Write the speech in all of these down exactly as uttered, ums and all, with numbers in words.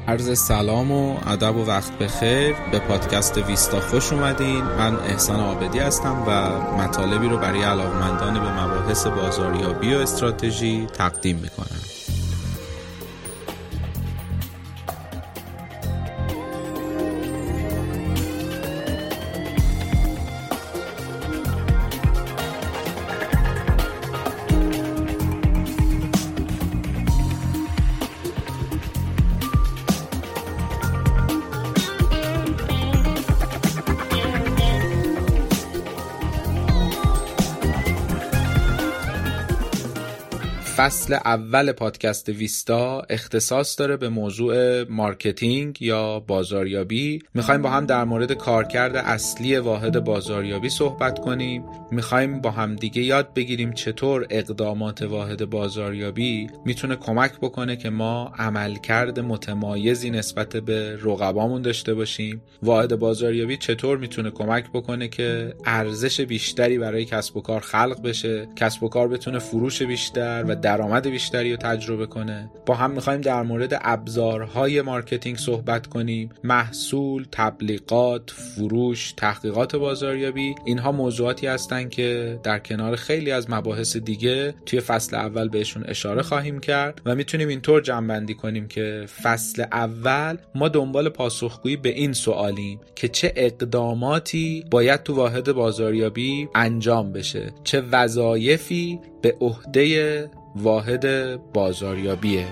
عرض سلام و ادب و وقت بخیر. به پادکست ویستا خوش اومدین. من احسان عابدی هستم و مطالبی رو برای علاقمندان به مباحث بازاریابی و استراتژی تقدیم میکنم. فصل اول پادکست ویستا اختصاص داره به موضوع مارکتینگ یا بازاریابی. میخوایم با هم در مورد کارکرد اصلی واحد بازاریابی صحبت کنیم. میخوایم با هم دیگه یاد بگیریم چطور اقدامات واحد بازاریابی میتونه کمک بکنه که ما عملکرد متمایزی نسبت به رقبامون داشته باشیم. واحد بازاریابی چطور میتونه کمک بکنه که ارزش بیشتری برای کسب و کار خلق بشه، کسب و کار بتونه فروش بیشتر و درآمد بیشتری رو تجربه کنه. با هم می‌خوایم در مورد ابزارهای مارکتینگ صحبت کنیم، محصول، تبلیغات، فروش، تحقیقات بازاریابی. اینها موضوعاتی هستن که در کنار خیلی از مباحث دیگه توی فصل اول بهشون اشاره خواهیم کرد و میتونیم اینطور جمع‌بندی کنیم که فصل اول ما دنبال پاسخگویی به این سوالیم که چه اقداماتی باید تو واحد بازاریابی انجام بشه، چه وظایفی به عهده واحد بازاریابیه.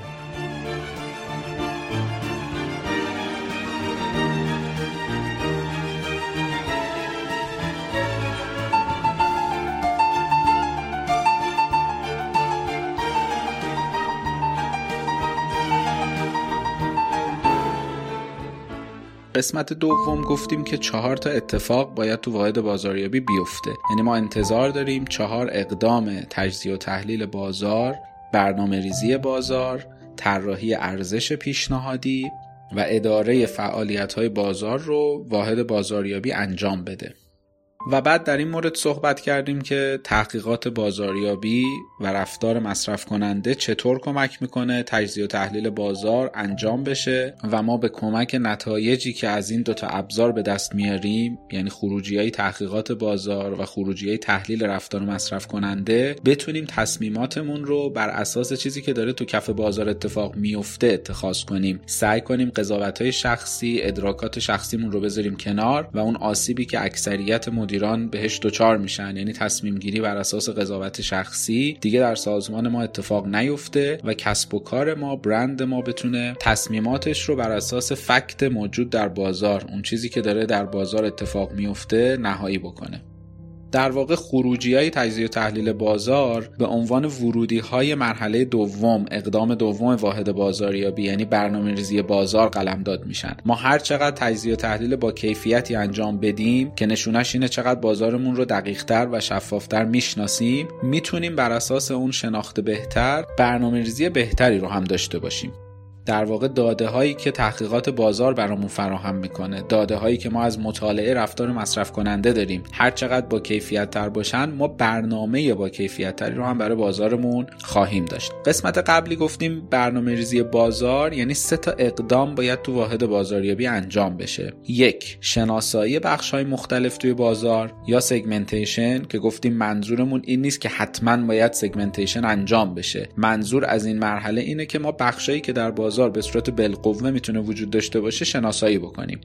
قسمت دوم گفتیم که چهار تا اتفاق باید تو واحد بازاریابی بیفته. یعنی ما انتظار داریم چهار اقدام: تجزیه و تحلیل بازار، برنامه ریزی بازار، طراحی ارزش پیشنهادی و اداره فعالیت‌های بازار رو واحد بازاریابی انجام بده. و بعد در این مورد صحبت کردیم که تحقیقات بازاریابی و رفتار مصرف کننده چطور کمک میکنه تجزیه و تحلیل بازار انجام بشه و ما به کمک نتایجی که از این دوتا ابزار به دست میاریم، یعنی خروجی‌های تحقیقات بازار و خروجی‌های تحلیل رفتار مصرف کننده، بتونیم تصمیماتمون رو بر اساس چیزی که داره تو کف بازار اتفاق میفته اتخاذ کنیم. سعی کنیم قضاوت‌های شخصی، ادراکات شخصیمون رو بذاریم کنار و اون آسیبی که اکثریت ایران بهش دوچار میشن، یعنی تصمیم گیری بر اساس قضاوت شخصی، دیگه در سازمان ما اتفاق نیفته و کسب و کار ما، برند ما بتونه تصمیماتش رو بر اساس فکت موجود در بازار، اون چیزی که داره در بازار اتفاق میفته، نهایی بکنه. در واقع خروجی‌های تجزیه و تحلیل بازار به عنوان ورودی‌های مرحله دوم، اقدام دوم واحد بازاریابی، یعنی برنامه‌ریزی بازار قلمداد میشن. ما هر چقدر تجزیه و تحلیل با کیفیتی انجام بدیم که نشونش اینه چقدر بازارمون رو دقیق‌تر و شفاف‌تر میشناسیم، میتونیم بر اساس اون شناخت بهتر برنامه‌ریزی بهتری رو هم داشته باشیم. در واقع داده هایی که تحقیقات بازار برامون فراهم میکنه، داده هایی که ما از مطالعه رفتار مصرف کننده داریم، هر چقدر با کیفیت تر باشن، ما برنامه با کیفیت تری رو هم برای بازارمون خواهیم داشت. قسمت قبلی گفتیم برنامه ریزی بازار یعنی سه تا اقدام باید تو واحد بازاریابی انجام بشه. یک، شناسایی بخش های مختلف توی بازار یا سگمنتیشن، که گفتیم منظورمون این نیست که حتما باید سگمنتیشن انجام بشه. منظور از این مرحله اینه که ما بخشایی که در بازار به صورت بالقوه میتونه وجود داشته باشه شناسایی بکنیم.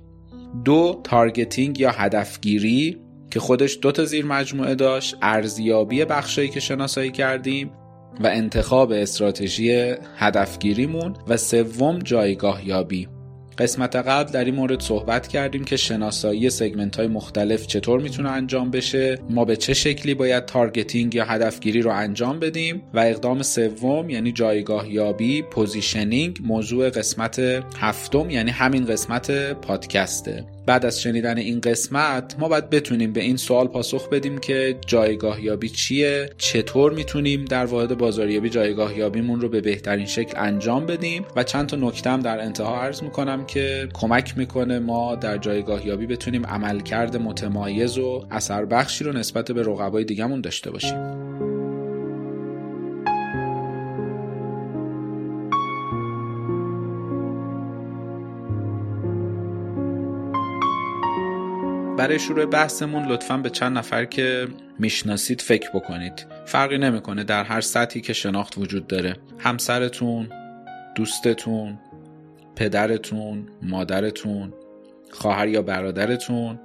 دو، تارگتینگ یا هدفگیری که خودش دو تا زیر مجموعه داشت: ارزیابی بخشایی که شناسایی کردیم و انتخاب استراتژی هدفگیریمون. و سوم، جایگاه یابی. قسمت قبل در این مورد صحبت کردیم که شناسایی سگمنت های مختلف چطور میتونه انجام بشه، ما به چه شکلی باید تارگتینگ یا هدفگیری رو انجام بدیم، و اقدام سوم یعنی جایگاه یابی، پوزیشنینگ، موضوع قسمت هفتم یعنی همین قسمت پادکسته. بعد از شنیدن این قسمت ما باید بتونیم به این سوال پاسخ بدیم که جایگاه یابی چیه، چطور میتونیم در واحد بازاریابی جایگاه یابیمون رو به بهترین شکل انجام بدیم، و چند تا نکته هم در انتها عرض میکنم که کمک میکنه ما در جایگاه یابی بتونیم عملکرد متمایز و اثر بخشی رو نسبت به رقبای دیگه‌مون داشته باشیم. برای شروع بحثمون لطفاً به چند نفر که میشناسید فکر بکنید. فرقی نمیکنه، در هر سطحی که شناخت وجود داره. همسرتون، دوستتون، پدرتون، مادرتون، خواهر یا برادرتون،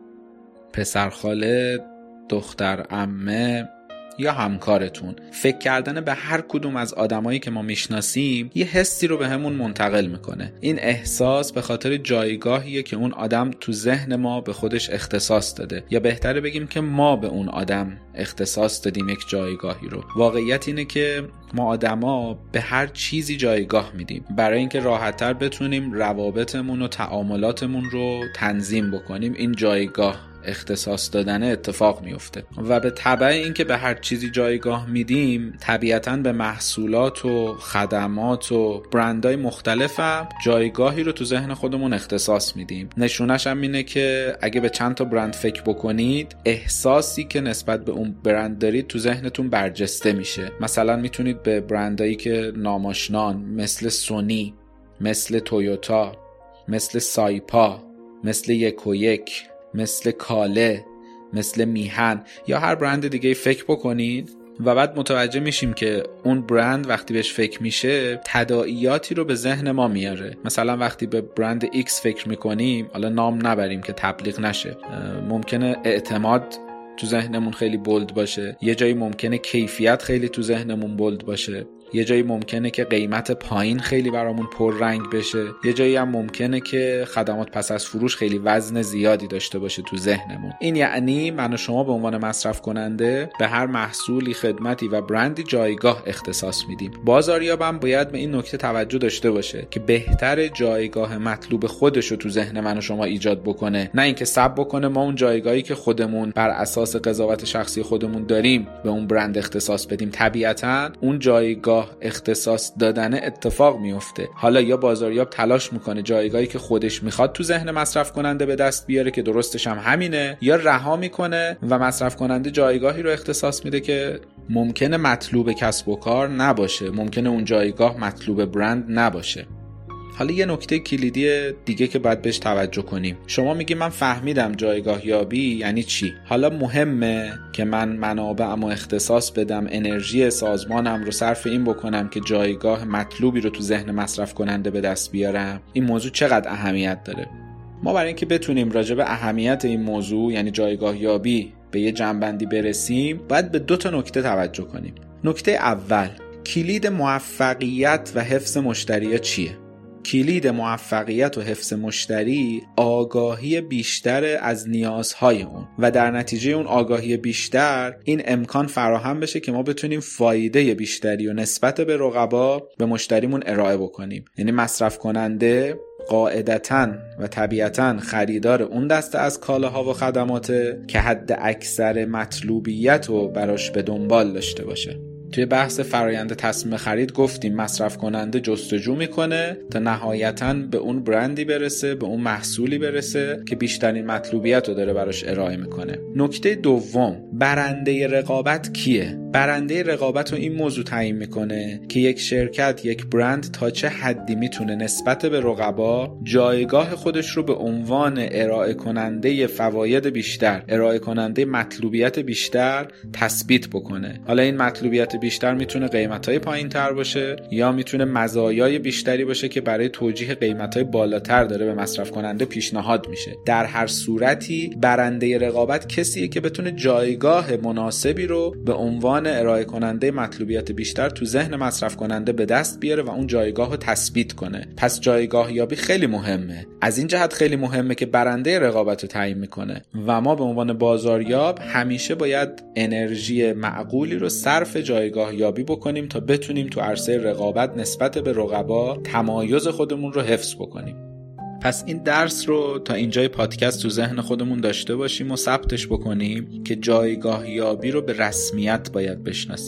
پسر خاله، دختر عمه یا همکارتون. فکر کردن به هر کدوم از آدمایی که ما میشناسیم یه حسی رو به همون منتقل میکنه. این احساس به خاطر جایگاهیه که اون آدم تو ذهن ما به خودش اختصاص داده، یا بهتره بگیم که ما به اون آدم اختصاص دادیم یک جایگاهی رو. واقعیت اینه که ما آدما به هر چیزی جایگاه میدیم برای اینکه راحت‌تر بتونیم روابطمون و تعاملاتمون رو تنظیم بکنیم. این جایگاه اختصاص دادن اتفاق میفته و به تبع اینکه به هر چیزی جایگاه میدیم، طبیعتاً به محصولات و خدمات و برندهای مختلف هم جایگاهی رو تو ذهن خودمون اختصاص میدیم. نشونش هم اینه که اگه به چند تا برند فکر بکنید، احساسی که نسبت به اون برند دارید تو ذهنتون برجسته میشه. مثلا میتونید به برندهایی که ناماشنان مثل سونی، مثل تویوتا، مثل سایپا، مثل یک و یک، مثل کاله، مثل میهن یا هر برند دیگه فکر بکنید و بعد متوجه میشیم که اون برند وقتی بهش فکر میشه تداعیاتی رو به ذهن ما میاره. مثلا وقتی به برند ایکس فکر میکنیم، حالا نام نبریم که تبلیغ نشه، ممکنه اعتماد تو ذهنمون خیلی بولد باشه، یه جایی ممکنه کیفیت خیلی تو ذهنمون بولد باشه، یه جایی ممکنه که قیمت پایین خیلی برامون پررنگ بشه، یه جایی هم ممکنه که خدمات پس از فروش خیلی وزن زیادی داشته باشه تو ذهنمون. این یعنی من و شما به عنوان مصرف کننده به هر محصولی، خدمتی و برندی جایگاه اختصاص میدیم. بازاریابم باید به این نکته توجه داشته باشه که بهتر جایگاه مطلوب خودش رو تو ذهن من و شما ایجاد بکنه، نه اینکه سب بکنه ما اون جایگاهی که خودمون بر اساس قضاوت شخصی خودمون داریم به اون برند اختصاص بدیم. طبیعتاً اون جایگاه اختصاص دادن اتفاق میفته. حالا یا بازاریاب تلاش میکنه جایگاهی که خودش میخواد تو ذهن مصرف کننده به دست بیاره که درستش هم همینه، یا رها میکنه و مصرف کننده جایگاهی رو اختصاص میده که ممکنه مطلوب کسب و کار نباشه، ممکنه اون جایگاه مطلوب برند نباشه. حالا یه نکته کلیدی دیگه که باید بهش توجه کنیم. شما میگی من فهمیدم جایگاه یابی یعنی چی. حالا مهمه که من منابعمو اختصاص بدم، انرژی سازمانم رو صرف این بکنم که جایگاه مطلوبی رو تو ذهن مصرف کننده به دست بیارم. این موضوع چقدر اهمیت داره؟ ما برای اینکه بتونیم راجع به اهمیت این موضوع یعنی جایگاه یابی به یه جنبندی برسیم، باید به دو تا نکته توجه کنیم. نکته اول، کلید موفقیت و حفظ مشتری چیه؟ کلید موفقیت و حفظ مشتری آگاهی بیشتر از نیازهای اون و در نتیجه اون آگاهی بیشتر این امکان فراهم بشه که ما بتونیم فایده بیشتری و نسبت به رقبا به مشتریمون ارائه بکنیم. یعنی مصرف کننده قاعدتاً و طبیعتاً خریدار اون دسته از کالاها و خدماته که حد اکثر مطلوبیت رو براش به دنبال داشته باشه. توی بحث فرایند تصمیم خرید گفتیم مصرف کننده جستجو میکنه تا نهایتاً به اون برندی برسه، به اون محصولی برسه که بیشترین مطلوبیت رو داره براش ارائه میکنه. نکته دوم، برنده رقابت کیه؟ برنده رقابت رو این موضوع تعیین میکنه که یک شرکت، یک برند تا چه حدی میتونه نسبت به رقبا جایگاه خودش رو به عنوان ارائه کننده فواید بیشتر، ارائه کننده مطلوبیت بیشتر تثبیت بکنه. حالا این مطلوبیت بیشتر میتونه قیمتای پایین تر باشه یا میتونه مزایای بیشتری باشه که برای توجیه قیمتای بالاتر داره به مصرف کننده پیشنهاد میشه. در هر صورتی برنده رقابت کسیه که بتونه جایگاه مناسبی رو به عنوان ارائه کننده مطلوبیت بیشتر تو ذهن مصرف کننده به دست بیاره و اون جایگاه رو تثبیت کنه. پس جایگاه یابی خیلی مهمه. از این جهت خیلی مهمه که برنده رقابت رو تعیین میکنه و ما به عنوان بازاریاب همیشه باید انرژی معقولی رو صرف جایگاه یابی بکنیم تا بتونیم تو عرصه رقابت نسبت به رقبا تمایز خودمون رو حفظ بکنیم. پس این درس رو تا اینجای پادکست تو ذهن خودمون داشته باشیم و ثبتش بکنیم که جایگاه یابی رو به رسمیت باید بشناسیم.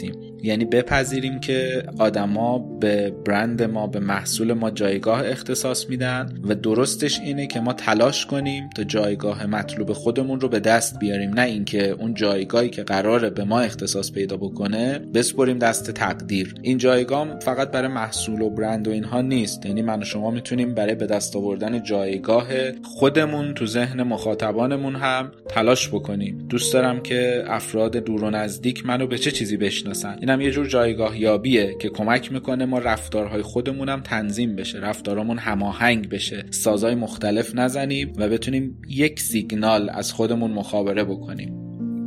یعنی بپذیریم که آدما به برند ما، به محصول ما جایگاه اختصاص میدن و درستش اینه که ما تلاش کنیم تا جایگاه مطلوب خودمون رو به دست بیاریم، نه اینکه اون جایگاهی که قراره به ما اختصاص پیدا بکنه بسپریم دست تقدیر. این جایگاه فقط برای محصول و برند و اینها نیست، یعنی من و شما میتونیم برای به دست آوردن جایگاه خودمون تو ذهن مخاطبانمون هم تلاش بکنیم. دوست دارم که افراد دور و نزدیک منو به چه چیزی بشناسن. اینم یه جور جایگاه یابیه که کمک میکنه ما رفتارهای خودمونم تنظیم بشه، رفتارامون هماهنگ بشه، سازهای مختلف نزنیم و بتونیم یک سیگنال از خودمون مخابره بکنیم.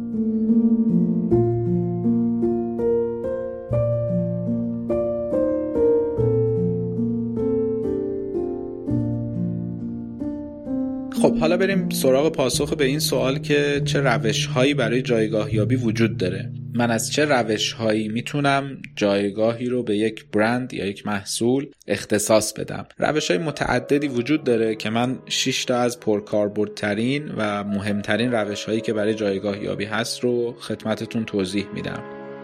خب حالا بریم سراغ پاسخ به این سوال که چه روش‌هایی برای جایگاه یابی وجود داره. من از چه روش‌هایی میتونم جایگاهی رو به یک برند یا یک محصول اختصاص بدم؟ روش‌های متعددی وجود داره که من شش تا از پرکاربردترین و مهمترین روش‌هایی که برای جایگاه یابی هست رو خدمتتون توضیح میدم.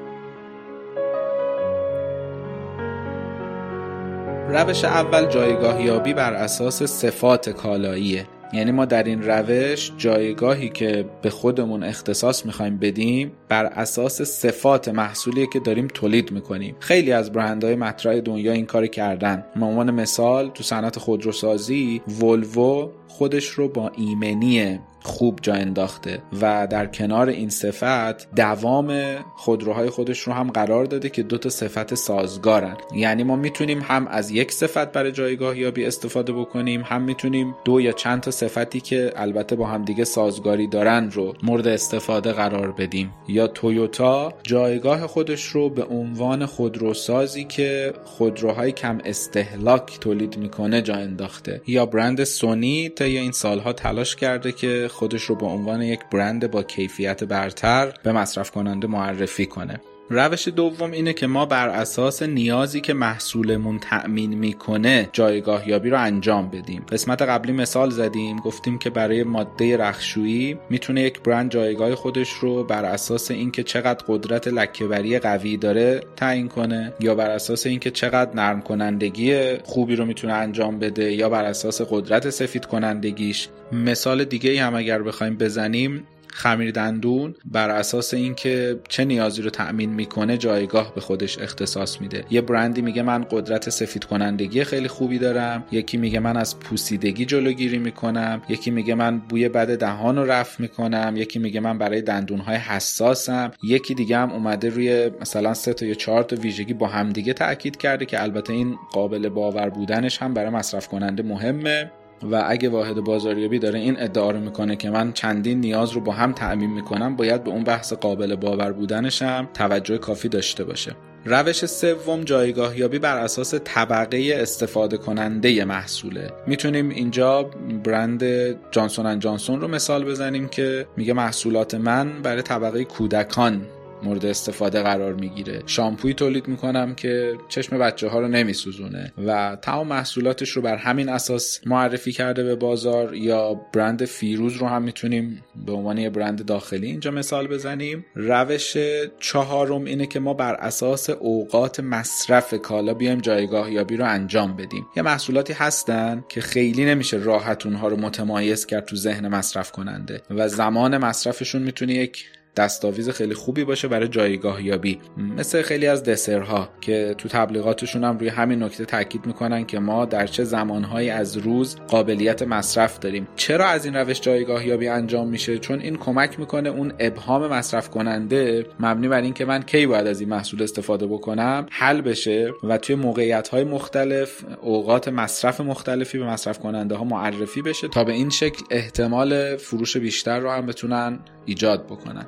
روش اول جایگاه یابی بر اساس صفات کالاییه. یعنی ما در این روش جایگاهی که به خودمون اختصاص میخوایم بدیم بر اساس صفات محصولی که داریم تولید میکنیم. خیلی از برندهای مطرح دنیا این کار کردن. به عنوان مثال تو صنعت خودروسازی ولوو خودش رو با ایمنی خوب جا انداخته و در کنار این صفت دوام خودروهای خودش رو هم قرار داده که دو تا صفت سازگارن. یعنی ما میتونیم هم از یک صفت برای جایگاه یابی استفاده بکنیم، هم میتونیم دو یا چند تا صفتی که البته با هم دیگه سازگاری دارن رو مورد استفاده قرار بدیم. یا تویوتا جایگاه خودش رو به عنوان خودروسازی که خودروهای کم استهلاک تولید میکنه جا انداخته. یا برند سونی تا این سالها تلاش کرده که خودش رو به عنوان یک برند با کیفیت برتر به مصرف کننده معرفی کنه. روش دوم اینه که ما بر اساس نیازی که محصولمون تأمین میکنه جایگاه یابی رو انجام بدیم. قسمت قبلی مثال زدیم، گفتیم که برای ماده رختشویی میتونه یک برند جایگاه خودش رو بر اساس اینکه چقدر قدرت لکه‌بری قوی داره تعیین کنه، یا بر اساس اینکه چقدر نرم کنندگی خوبی رو میتونه انجام بده، یا بر اساس قدرت سفید کنندگیش. مثال دیگه‌ای هم اگر بخوایم بزنیم، خمیر دندون بر اساس اینکه چه نیازی رو تأمین میکنه جایگاه به خودش اختصاص میده. یه برندی میگه من قدرت سفید کنندگی خیلی خوبی دارم، یکی میگه من از پوسیدگی جلوگیری میکنم، یکی میگه من بوی بد دهان رو رفع میکنم، یکی میگه من برای دندونهای حساسم، یکی دیگه هم اومده روی مثلا سه تا یا چهار تا ویژگی با هم دیگه تاکید کرده که البته این قابل باور بودنش هم برای مصرف کننده مهمه و اگه واحد بازاریابی داره این ادعا رو میکنه که من چندین نیاز رو با هم تأمین میکنم، باید به اون بحث قابل باور بودنش هم توجه کافی داشته باشه. روش سوم جایگاه یابی بر اساس طبقه استفاده کننده محصوله. میتونیم اینجا برند جانسون اند جانسون رو مثال بزنیم که میگه محصولات من برای طبقه کودکان مورد استفاده قرار میگیره. شامپویی تولید میکنم که چشم بچه ها رو نمیسوزونه و تمام محصولاتش رو بر همین اساس معرفی کرده به بازار. یا برند فیروز رو هم میتونیم به عنوان یه برند داخلی اینجا مثال بزنیم. روش چهارم اینه که ما بر اساس اوقات مصرف کالا بیایم جایگاه یابی رو انجام بدیم. یه محصولاتی هستن که خیلی نمیشه راحت اونها رو متمایز کرد تو ذهن مصرف کننده و زمان مصرفشون میتونه یک دستاویز خیلی خوبی باشه برای جایگاه یابی. مثل خیلی از دسرها که تو تبلیغاتشون هم روی همین نکته تاکید میکنن که ما در چه زمانهایی از روز قابلیت مصرف داریم. چرا از این روش جایگاه یابی انجام میشه؟ چون این کمک میکنه اون ابهام مصرف کننده مبنی بر این که من کی باید از این محصول استفاده بکنم حل بشه و توی موقعیت‌های مختلف اوقات مصرف مختلفی به مصرف کننده ها معرفی بشه تا به این شکل احتمال فروش بیشتر رو هم بتونن ایجاد بکنن.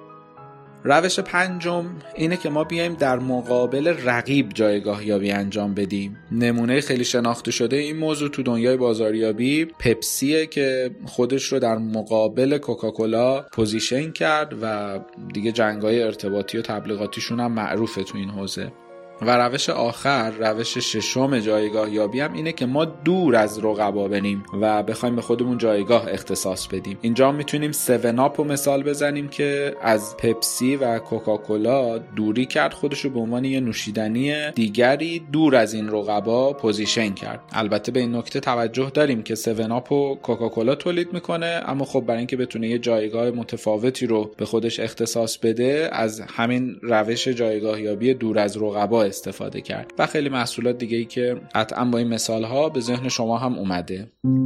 روش پنجم اینه که ما بیایم در مقابل رقیب جایگاه یابی انجام بدیم. نمونه خیلی شناخته شده این موضوع تو دنیای بازاریابی پپسیه که خودش رو در مقابل کوکاکولا پوزیشن کرد و دیگه جنگ‌های ارتباطی و تبلیغاتیشون هم معروفه تو این حوزه. و روش آخر، روش ششم جایگاه یابی هم اینه که ما دور از رقبا بریم و بخوایم به خودمون جایگاه اختصاص بدیم. اینجا میتونیم سون آپ رو مثال بزنیم که از پپسی و کوکاکولا دوری کرد، خودشو به عنوان یه نوشیدنی دیگری دور از این رقبا پوزیشن کرد. البته به این نکته توجه داریم که سون آپ و کوکاکولا تولید میکنه، اما خب برای اینکه بتونه یه جایگاه متفاوتی رو به خودش اختصاص بده از همین روش جایگاه یابی دور از رقبا استفاده کرد و خیلی محصولات دیگه ای که قطعا با این مثال ها به ذهن شما هم اومده.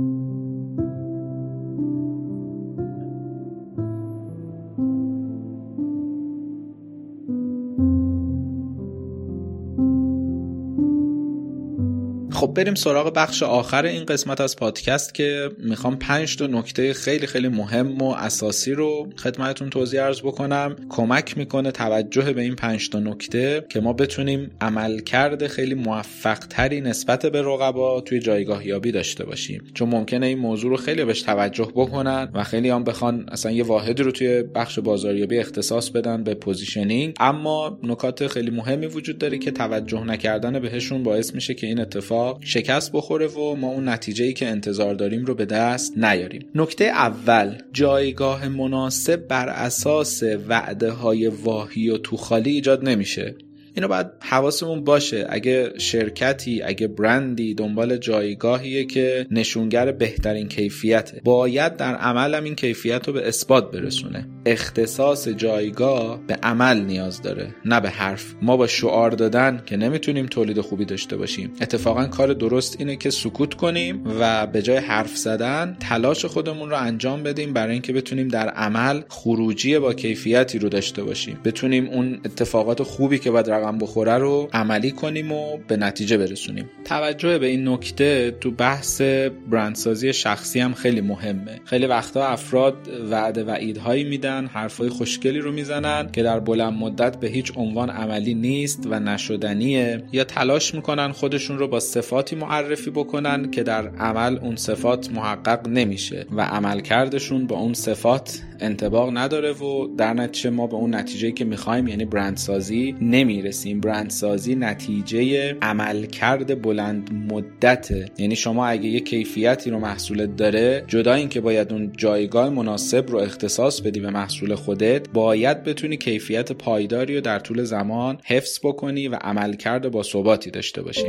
خب بریم سراغ بخش آخر این قسمت از پادکست که میخوام پنج تا نکته خیلی خیلی مهم و اساسی رو خدمتتون توضیح عرض بکنم. کمک میکنه توجه به این پنج تا نکته که ما بتونیم عملکرد خیلی موفق تری نسبت به رقبا توی جایگاه یابی داشته باشیم، چون ممکنه این موضوع رو خیلی بهش توجه بکنن و خیلی هم بخوان اصلا یه واحدی رو توی بخش بازاریابی اختصاص بدن به پوزیشنینگ، اما نکات خیلی مهمی وجود داره که توجه نکردن بهشون باعث میشه که این اتفاق شکست بخوره و ما اون نتیجه‌ای که انتظار داریم رو به دست نیاریم. نکته اول، جایگاه مناسب بر اساس وعده‌های واهی و توخالی ایجاد نمیشه. اینو باید حواسمون باشه. اگه شرکتی، اگه برندی دنبال جایگاهیه که نشونگر بهترین کیفیته، باید در عمل هم این کیفیت رو به اثبات برسونه. اختصاص جایگاه به عمل نیاز داره، نه به حرف. ما با شعار دادن که نمیتونیم تولید خوبی داشته باشیم. اتفاقا کار درست اینه که سکوت کنیم و به جای حرف زدن تلاش خودمون رو انجام بدیم برای اینکه بتونیم در عمل خروجی با کیفیتی رو داشته باشیم، بتونیم اون اتفاقات خوبی که بعد رقم بخوره رو عملی کنیم و به نتیجه برسونیم. توجه به این نکته تو بحث برندسازی شخصی هم خیلی مهمه. خیلی وقتا افراد وعده وعیدهایی میدن، حرفای خوشگلی رو میزنن که در بلند مدت به هیچ عنوان عملی نیست و نشدنیه، یا تلاش میکنن خودشون رو با صفاتی معرفی بکنن که در عمل اون صفات محقق نمیشه و عملکردشون با اون صفات انطباق نداره و در نتیجه ما به اون نتیجه‌ای که می‌خوایم یعنی برندسازی نمیرسیم. برندسازی نتیجه عملکرد بلند مدته. یعنی شما اگه یه کیفیتی رو محصولت داره، جدا این که باید اون جایگاه مناسب رو اختصاص بدی به محصول خودت، باید بتونی کیفیت پایداری رو در طول زمان حفظ بکنی و عملکرد با ثباتی داشته باشی.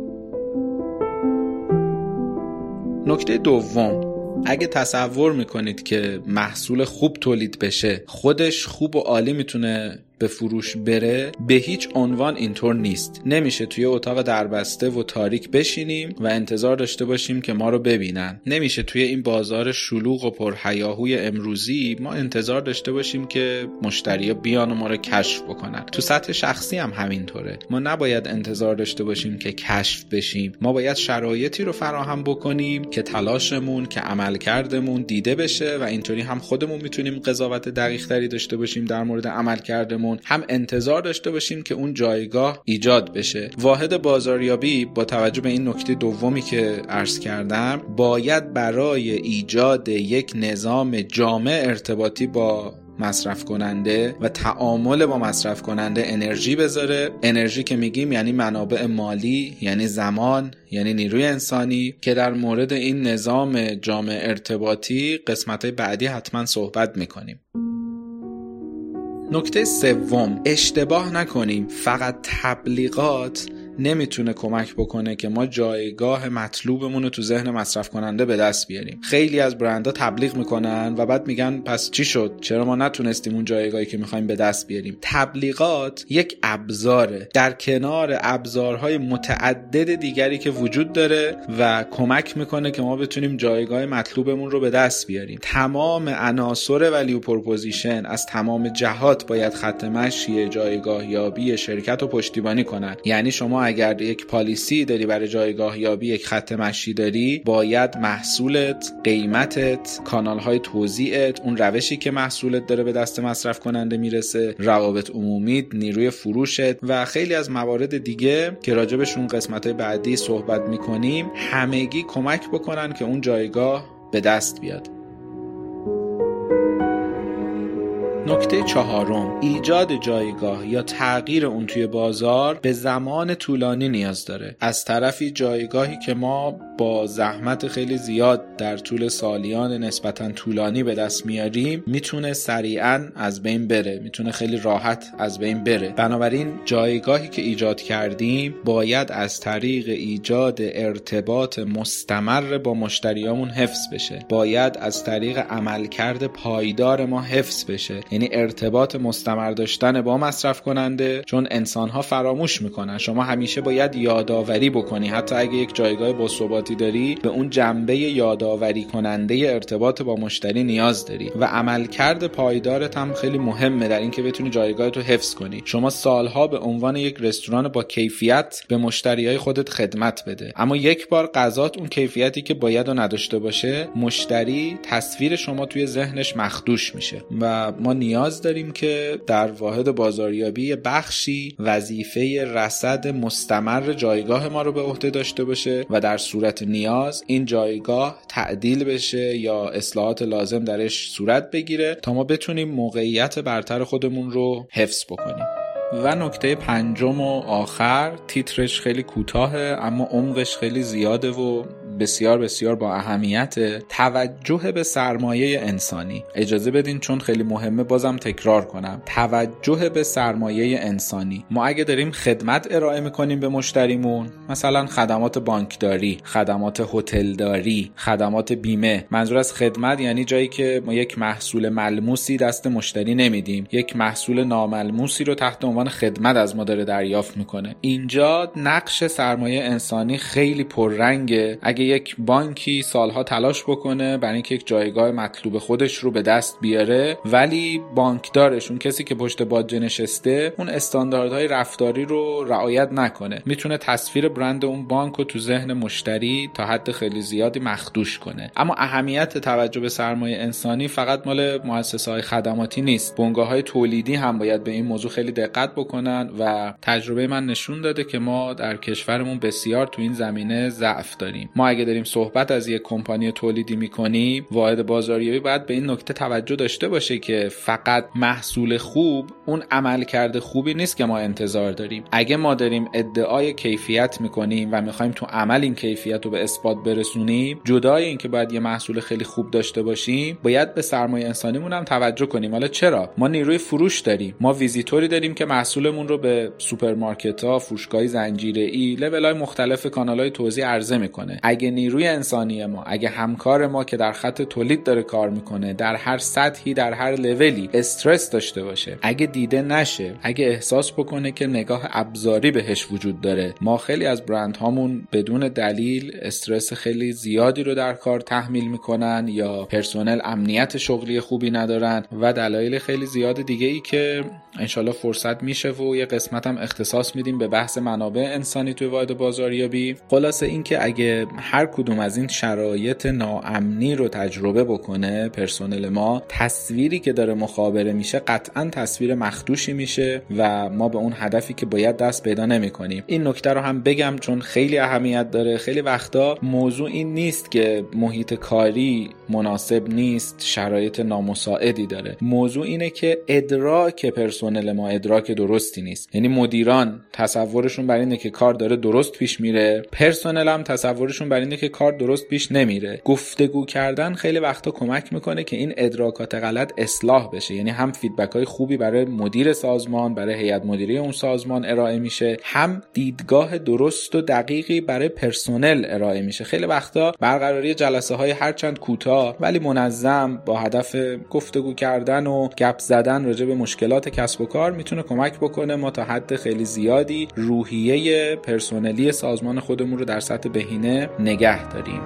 نکته دوم، اگه تصور میکنید که محصول خوب تولید بشه خودش خوب و عالی میتونه به فروش بره، به هیچ عنوان اینطور نیست. نمیشه توی اتاق دربسته و تاریک بشینیم و انتظار داشته باشیم که ما رو ببینن. نمیشه توی این بازار شلوغ و پرهیاهوی امروزی ما انتظار داشته باشیم که مشتری‌ها بیان و ما رو کشف بکنن. تو سطح شخصی هم همینطوره. ما نباید انتظار داشته باشیم که کشف بشیم. ما باید شرایطی رو فراهم بکنیم که تلاشمون، که عملکردمون دیده بشه و اینطوری هم خودمون میتونیم قضاوت دقیق‌تری داشته باشیم در مورد عملکردمون، هم انتظار داشته باشیم که اون جایگاه ایجاد بشه. واحد بازاریابی با توجه به این نکته دومی که عرض کردم باید برای ایجاد یک نظام جامع ارتباطی با مصرف کننده و تعامل با مصرف کننده انرژی بذاره. انرژی که میگیم یعنی منابع مالی، یعنی زمان، یعنی نیروی انسانی، که در مورد این نظام جامع ارتباطی قسمت‌های بعدی حتما صحبت میکنیم. نکته سوم، اشتباه نکنیم. فقط تبلیغات نمیتونه کمک بکنه که ما جایگاه مطلوبمون رو تو ذهن مصرف کننده به دست بیاریم. خیلی از برندها تبلیغ میکنن و بعد میگن پس چی شد؟ چرا ما نتونستیم اون جایگاهی که میخوایم به دست بیاریم؟ تبلیغات یک ابزاره در کنار ابزارهای متعدد دیگری که وجود داره و کمک میکنه که ما بتونیم جایگاه مطلوبمون رو به دست بیاریم. تمام عناصر ولیو پروپوزیشن از تمام جهات باید خط مشی جایگاه یابی شرکت رو پشتیبانی کنن. یعنی شما اگر یک پالیسی داری برای جایگاه یابی، یک خط مشی داری، باید محصولت، قیمتت، کانال‌های توزیعت، اون روشی که محصولت داره به دست مصرف کننده میرسه، روابط عمومی، نیروی فروشت و خیلی از موارد دیگه که راجبشون قسمت‌های بعدی صحبت می‌کنیم، همگی کمک بکنن که اون جایگاه به دست بیاد. نکته چهارم، ایجاد جایگاه یا تغییر اون توی بازار به زمان طولانی نیاز داره. از طرفی جایگاهی که ما با زحمت خیلی زیاد در طول سالیان نسبتاً طولانی به دست میاریم میتونه سریعاً از بین بره، میتونه خیلی راحت از بین بره. بنابراین جایگاهی که ایجاد کردیم باید از طریق ایجاد ارتباط مستمر با مشتریامون حفظ بشه، باید از طریق عملکرد پایدار ما حفظ بشه، یعنی ارتباط مستمر داشتن با مصرف کننده، چون انسان‌ها فراموش میکنن. شما همیشه باید یادآوری بکنی، حتی اگه یک جایگاه باثباتی داری به اون جنبه یادآوری کننده ارتباط با مشتری نیاز داری و عملکرد پایدارت هم خیلی مهمه در اینکه بتونی جایگاهت رو حفظ کنی. شما سالها به عنوان یک رستوران با کیفیت به مشتریای خودت خدمت بده، اما یک بار غذات اون کیفیتی که باید و نداشته باشه، مشتری تصویر شما توی ذهنش مخدوش میشه و ما نیاز داریم که در واحد بازاریابی بخشی وظیفه رصد مستمر جایگاه ما رو به عهده داشته باشه و در صورت نیاز این جایگاه تعدیل بشه یا اصلاحات لازم درش صورت بگیره تا ما بتونیم موقعیت برتر خودمون رو حفظ بکنیم. و نکته پنجم و آخر، تیترش خیلی کوتاهه اما عمقش خیلی زیاده و بسیار بسیار با اهمیت، توجه به سرمایه انسانی. اجازه بدین چون خیلی مهمه بازم تکرار کنم، توجه به سرمایه انسانی. ما اگه داریم خدمت ارائه میکنیم به مشتریمون، مثلا خدمات بانکداری، خدمات هتلداری، خدمات بیمه، منظور از خدمت یعنی جایی که ما یک محصول ملموسی دست مشتری نمیدیم، یک محصول ناملموسی رو تحت عنوان خدمت از ما داره دریافت میکنه. اینجا نقش سرمایه انسانی خیلی پررنگه. اگه یک بانکی سالها تلاش بکنه برای اینکه یک جایگاه مطلوب خودش رو به دست بیاره، ولی بانکدارش، اون کسی که پشت باجه نشسته، اون استانداردهای رفتاری رو رعایت نکنه، میتونه تصویر برند اون بانک رو تو ذهن مشتری تا حد خیلی زیادی مخدوش کنه. اما اهمیت توجه به سرمایه انسانی فقط مال مؤسسه‌های خدماتی نیست، بنگاه‌های تولیدی هم باید به این موضوع خیلی دقت بکنن و تجربه من نشون داده که ما در کشورمون بسیار تو این زمینه ضعف داریم. ما اگه داریم صحبت از یک کمپانی تولیدی میکنیم، واحد بازاریابی باید به این نکته توجه داشته باشه که فقط محصول خوب اون عملکرد خوبی نیست که ما انتظار داریم. اگه ما داریم ادعای کیفیت میکنیم و میخوایم تو عمل این کیفیت رو به اثبات برسونیم، جدای این که باید یه محصول خیلی خوب داشته باشیم، باید به سرمایه انسانیمون هم توجه کنیم. حالا چرا؟ ما نیروی فروش داریم، ما ویزیتوری داریم که محصولمون رو به سوپرمارکت‌ها، فروشگاه زنجیره‌ای، لول‌های مختلف کانال‌های توزیع عرضه میکنه. اگه نیروی انسانی ما، اگه همکار ما که در خط تولید داره کار میکنه، در هر سطحی، در هر لولی استرس داشته باشه، اگه دیده نشه، اگه احساس بکنه که نگاه ابزاری بهش وجود داره، ما خیلی از برندهامون بدون دلیل استرس خیلی زیادی رو در کار تحمیل میکنن یا پرسنل امنیت شغلی خوبی ندارن و دلایل خیلی زیاد دیگه ای که انشالله فرصت میشه و یه قسمت هم اختصاص میدیم به بحث منابع انسانی توی واحد بازاریابی. خلاصه این که اگه هر کدوم از این شرایط ناامنی رو تجربه بکنه پرسنل ما، تصویری که داره مخابره میشه قطعاً تصویر مخدوشی میشه و ما به اون هدفی که باید دست پیدا نمیکنیم. این نکته رو هم بگم چون خیلی اهمیت داره. خیلی وقتا موضوع این نیست که محیط کاری مناسب نیست، شرایط نامساعدی داره. موضوع اینه که ادراک پرسنل ما ادراک درستی نیست. یعنی مدیران تصورشون بر اینه که کار داره درست پیش میره، پرسنل هم تصورشون بر اینه که کار درست پیش نمیره. گفتگو کردن خیلی وقتا کمک میکنه که این ادراکات غلط اصلاح بشه. یعنی هم فیدبک های خوبی برای مدیر سازمان، برای هیئت مدیره اون سازمان ارائه میشه، هم دیدگاه درست و دقیقی برای پرسنل ارائه میشه. خیلی وقتا برقراری جلسه های هرچند کوتاه ولی منظم با هدف گفتگو کردن و گپ زدن راجع به مشکلات کسب و کار میتونه کمک بکنه ما تا حد خیلی زیادی روحیه پرسنلی سازمان خودمون رو در سطح بهینه نگه داریم.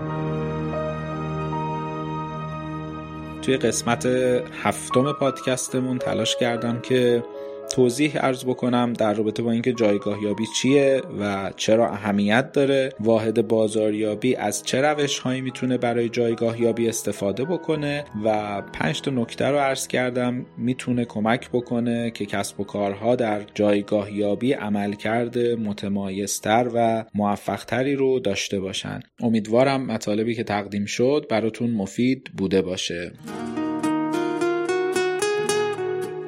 توی قسمت هفتم پادکستمون تلاش کردم که توضیح عرض بکنم در رابطه با اینکه جایگاه یابی چیه و چرا اهمیت داره، واحد بازاریابی از چه روش‌هایی میتونه برای جایگاه یابی استفاده بکنه و پنج تا نکته رو عرض کردم میتونه کمک بکنه که کسب و کارها در جایگاه یابی عملکرد متمایزتر و موفقتری رو داشته باشن. امیدوارم مطالبی که تقدیم شد براتون مفید بوده باشه.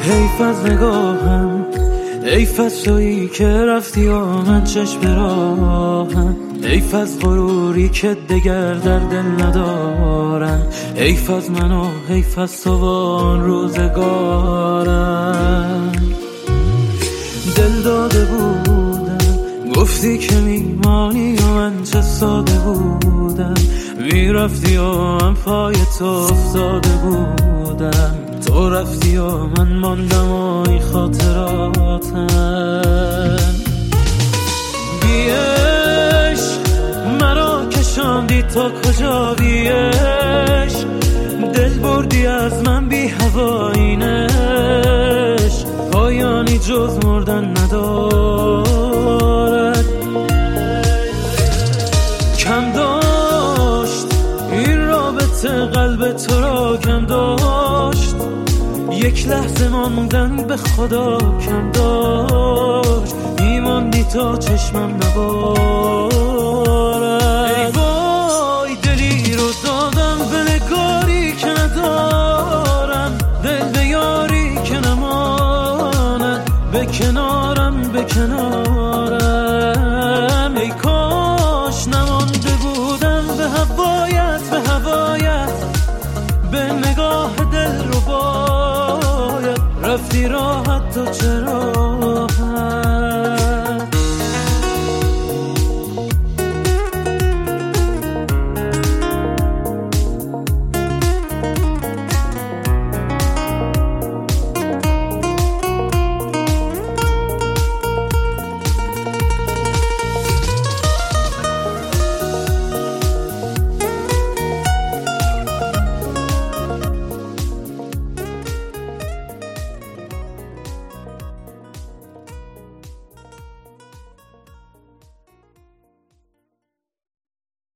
حیف از نگاهم، حیف از تویی که رفتی و من چشم راهم، حیف از غروری که دگر در دل ندارم، حیف از من و حیف از تو و آن روزگارم. دل داده بودم گفتی که میمانی و من چه ساده بودم، میرفتی و من پای تو افتاده بودم، تو رفتی و من ماندم و این خاطراتم. بیش مرا کشاندی تا کجا، بیش دل بردی از من بی هوایینش، پایانی جز مردن ندارد. کم داشت این رابطه قلب تو را، کم داشت یک لحظه ماندن به خدا، کم داشت میماندی تا چشمم نبارد. ای وای دلی رو دادم به نگاری که ندارم، دل به یاری که نماند، به کنارم به کنارم. ای کاش نمانده بودم به هوایت به هوایت، به نگاه دل رو باید رفتی راحت تو چرا